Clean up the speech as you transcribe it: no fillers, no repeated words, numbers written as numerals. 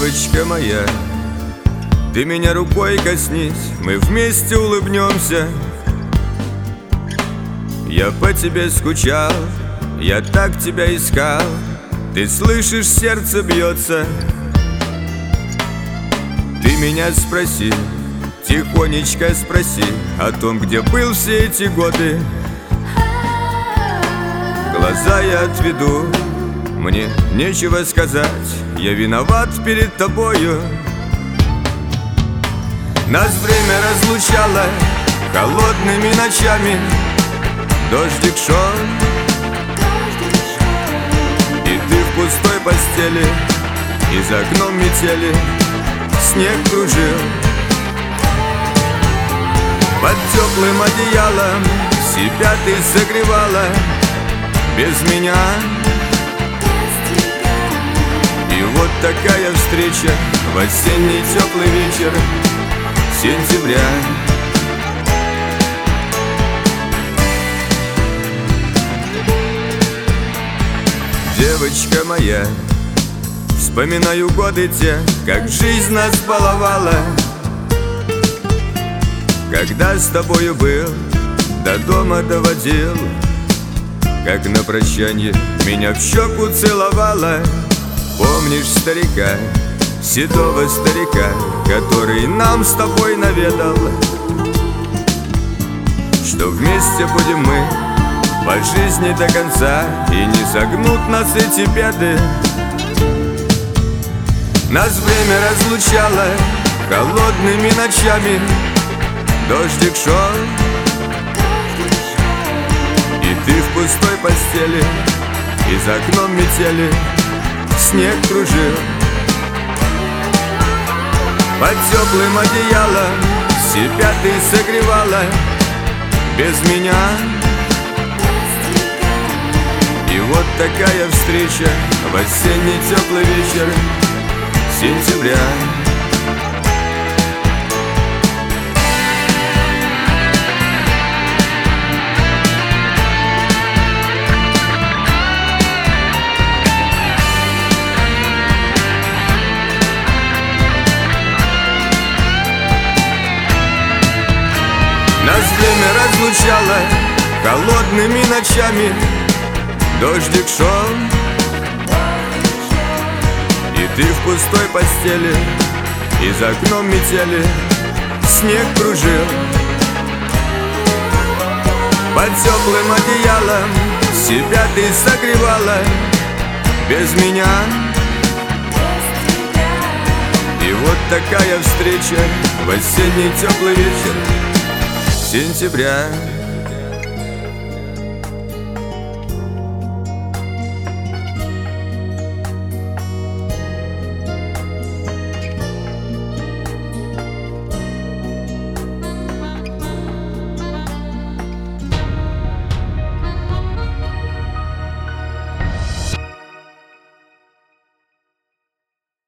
Девочка моя, ты меня рукой коснись, мы вместе улыбнемся. Я по тебе скучал, я так тебя искал. Ты слышишь, сердце бьется. Ты меня спроси, тихонечко спроси о том, где был все эти годы. Глаза я отведу, мне нечего сказать, я виноват перед тобою. Нас время разлучало холодными ночами, дождик шел, и ты в пустой постели, и за окном метели снег кружил. Под теплым одеялом себя ты согревала без меня. И вот такая встреча в осенний теплый вечер сентября. Девочка моя, вспоминаю годы те, как жизнь нас баловала. Когда с тобою был, до дома доводил, как на прощанье меня в щеку целовала. Помнишь старика, седого старика, который нам с тобой наведал, что вместе будем мы по жизни до конца, и не согнут нас эти беды. Нас время разлучало холодными ночами, дождик шел, и ты в пустой постели, и за окном метели снег кружил. Под теплым одеялом себя ты согревала без меня. И вот такая встреча в осенний теплый вечер сентября. Нас время разлучало холодными ночами, дождик шел, и ты в пустой постели, и за окном метели снег кружил. Под теплым одеялом себя ты согревала без меня. И вот такая встреча в осенний теплый вечер сентября.